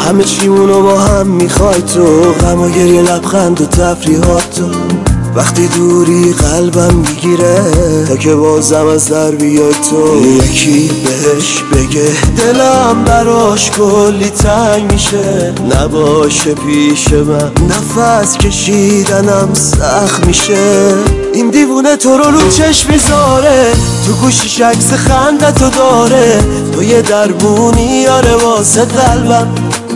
همه چیمونو با هم میخوای تو، غم و گریه، لبخند و تفریحات تو. وقتی دوری قلبم میگیره تا که بازم از در بیای تو. یکی بهش بگه دلم براش کلی تنگ میشه، نباشه پیش من نفس کشیدنم سخت میشه. این دیوونه تو رو چشم میذاره، تو گوشیش عکس خندتو داره، تو یه دربونی آره واسه قلبم.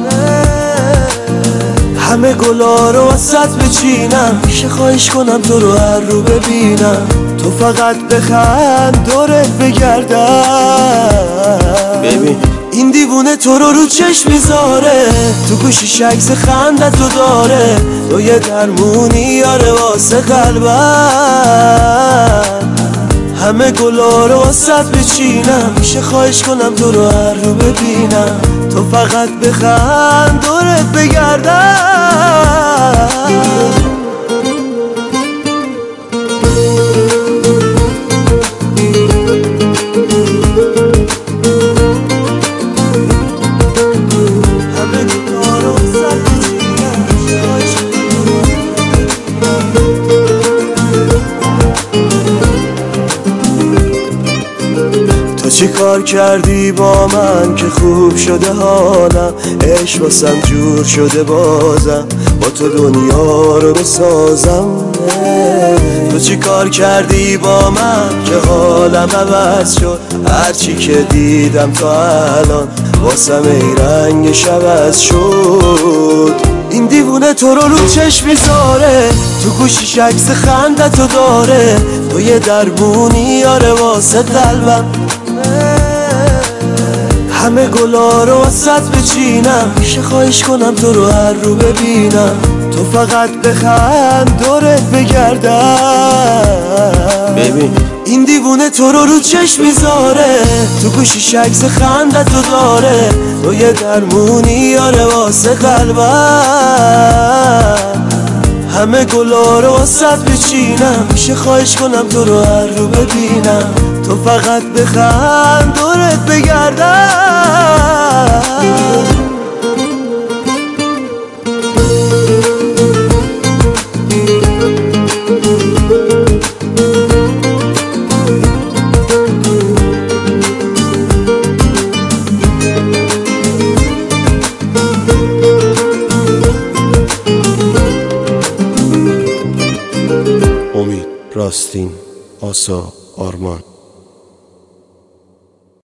همه گلا رو وسط بچینم، میشه خواهش کنم تو رو هر رو ببینم، تو فقط بخند دورت بگردم. ببین این دیوونه تو رو چشم میذاره، تو گوشیش عکس خندتو داره، تو یه درمونی آره واسه قلبم. همه گلا رو وسط بچینم، میشه خواهش کنم تو رو هر رو ببینم، تو فقط بخند دورت بگردم. چی کار کردی با من که خوب شده حالم، عشق واسم جور شده بازم، با تو دنیا رو بسازم. تو چی کار کردی با من که حالم عوض شد، هرچی که دیدم تا الان واسم ای رنگش عوض شد. این دیوونه تو رو چشم میذاره، تو گوشیش عکس خندتو داره، تو یه دربونی آره واسه قلبم. همه گلا رو وسط بچینم، میشه خواهش کنم تو رو هر رو ببینم، تو فقط بخند دورت بگردم. ببین این دیوونه تو رو چشم میذاره، تو گوشیش عکس خندتو داره، تو یه درمونی آره واسه قلبم. همه گلا رو وسط بچینم، میشه خواهش کنم تو رو هر رو ببینم، تو فقط بخند دورت بگردم. امید، راستین، آسا، آرمان.